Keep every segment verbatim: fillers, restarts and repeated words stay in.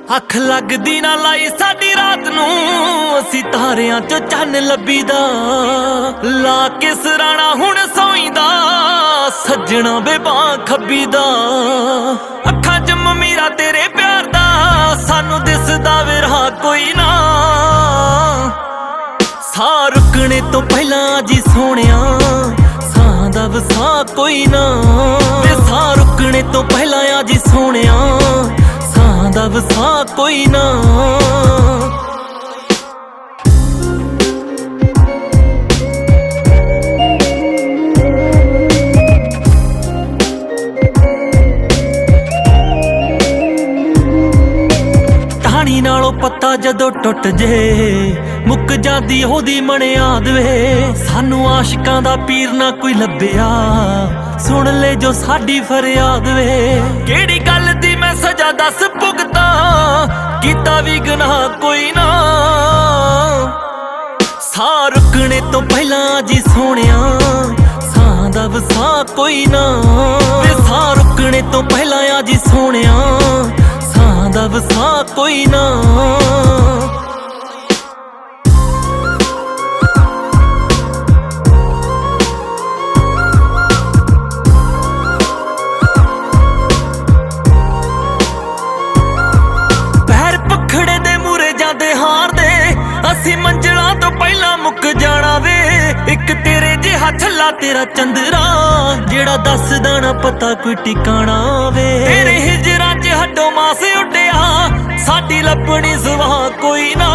ਅੱਖ ਲੱਗਦੀ ਨਾ ਲਾਈ ਸਾਡੀ ਰਾਤ ਨੂੰ, ਅਸੀਂ ਤਾਰਿਆਂ ਚੋਂ ਚੰਨ ਲੱਭੀਦਾ। ਲਾ ਕੇ ਸਰਾਣਾ ਹੁਣ ਸੌਂਈਦਾ, ਸੱਜਣਾ ਬੇਬਾਂ ਖੱਬੀਦਾ। ਅੱਖਾਂ 'ਚ ਮਮੀਰਾ ਤੇਰੇ ਪਿਆਰ ਦਾ, ਸਾਨੂੰ ਦਿਸਦਾ ਵਿਰਹਾ ਕੋਈ ਨਾ। ਸਾਹ ਰੁਕਣੇ ਤੋਂ ਪਹਿਲਾਂ ਜੀ ਸੋਹਣਿਆ, ਸਾਹ ਦਾ ਵਸਾ ਕੋਈ ਨਾ। ਤੇ ਸਾਹ ਰੁਕਣੇ ਤੋਂ ਪਹਿਲਾਂ ਆ ਜੀ ਸੋਹਣਿਆ, ਸਾਹ ਦਾ ਵਸਾ ਕੋਈ ਨਾ। ਟਾਹਣੀ ਨਾਲੋਂ ਪੱਤਾ ਜਦੋਂ ਟੁੱਟ ਜੇ, ਮੁੱਕ ਜਾਂਦੀ ਉਹਦੀ ਮਣਿਆਦ ਵੇ। ਸਾਨੂੰ ਆਸ਼ਿਕਾਂ ਦਾ ਪੀਰ ਨਾ ਕੋਈ ਲੱਭਿਆ, ਸੁਣ ਲੈ ਜੋ ਸਾਡੀ ਫਰਿਆਦ ਵੇ। ਕਿਹੜੀ ਗੱਲ ਦੀ ਮੈਂ ਸਜ਼ਾ ਦੱਸ ਭੁਗਤਾਂ, ਕੀਤਾ ਵੀ ਗੁਨਾਹ ਕੋਈ ਨਾ। ਸਾਹ ਰੁਕਣੇ ਤੋਂ ਪਹਿਲਾਂ ਜੀ ਸੋਹਣਿਆ, ਸਾਹ ਦਾ ਵਸਾ ਕੋਈ ਨਾ। ਤੇ ਸਾਹ ਰੁਕਣੇ ਤੋਂ ਪਹਿਲਾਂ ਆ ਜੀ ਸੋਹਣਿਆ, ਸਾਹ ਦਾ ਵਸਾ ਕੋਈ ਨਾ। ਅਸੀਂ ਮੰਜ਼ਲਾਂ ਤੋਂ ਪਹਿਲਾਂ ਮੁੱਕ ਜਾਣਾ ਵੇ। ਇੱਕ ਤੇਰੇ ਜਿਹਾ ਛੱਲਾ ਤੇਰਾ ਚੰਦਰਾ, ਜਿਹੜਾ ਦੱਸਦਾ ਨਾ ਪਤਾ ਕੋਈ ਟਿਕਾਣਾ ਵੇ। ਤੇਰੇ ਹਿਜਰਾਂ 'ਚ ਹੱਡੋ ਮਾਸ ਉੱਡਿਆ, ਸਾਡੀ ਲੱਭਣੀ ਸਵਾਹ ਕੋਈ ਨਾ।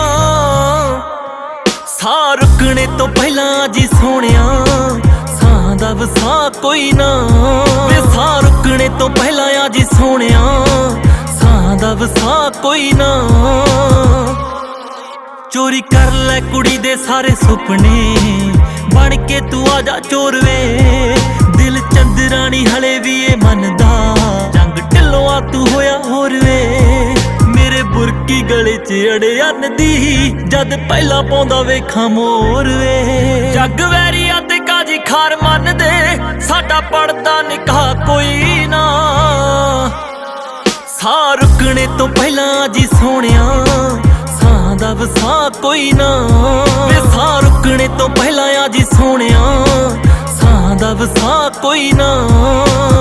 ਸਾਹ ਰੁਕਣੇ ਤੋਂ ਪਹਿਲਾਂ ਜੀ ਸੋਹਣਿਆ, ਸਾਹ ਦਾ ਵਸਾ ਕੋਈ ਨਾ। ਤੇ ਸਾਹ ਰੁਕਣੇ ਤੋਂ ਪਹਿਲਾਂ ਆ ਜੀ ਸੋਹਣਿਆ, ਸਾਹ ਦਾ ਵਸਾ ਕੋਈ ਨਾ। ਚੋਰੀ ਕਰ ਲੈ ਕੁੜੀ ਦੇ ਸਾਰੇ ਸੁਪਨੇ, ਬਣ ਕੇ ਤੂੰ ਆ ਜਾ ਚੋਰ ਵੇ। ਦਿਲ ਚੰਦਰਾਣੀ ਹਲੇ ਵੀ ਇਹ ਮੰਨਦਾ, ਜੰਗ ਢਿੱਲੋਂ ਆ ਤੂੰ ਹੋਇਆ ਹੋਰ ਵੇ। ਮੇਰੇ ਬੁਰਕੀ ਗਲੇ 'ਚ ਅੜਿਆਨ ਦੀ, ਜਦ ਪਹਿਲਾਂ ਪਾਉਂਦਾ ਵੇਖਾਂ ਮੋਰ ਵੇ। ਜੱਗ ਵੈਰੀਆ ਤੇ ਕਾਜੀ ਖਾਰ ਮੰਨਦੇ, ਸਾਡਾ ਪੜਦਾ ਨਿਕਾਹ ਕੋਈ ਨਾ। ਸਾਹ ਰੁਕਣੇ ਤੋਂ ਪਹਿਲਾਂ ਜੀ ਸੋਹਣਿਆ, ਸਾਹ ਦਾ ਵਸਾ ਕੋਈ ਨਾ। ਤੇ ਸਾਹ ਰੁਕਣੇ ਤੋਂ ਪਹਿਲਾਂ ਆ ਜੀ ਸੋਹਣਿਆ, ਸਾਹ ਦਾ ਵਸਾ ਕੋਈ ਨਾ।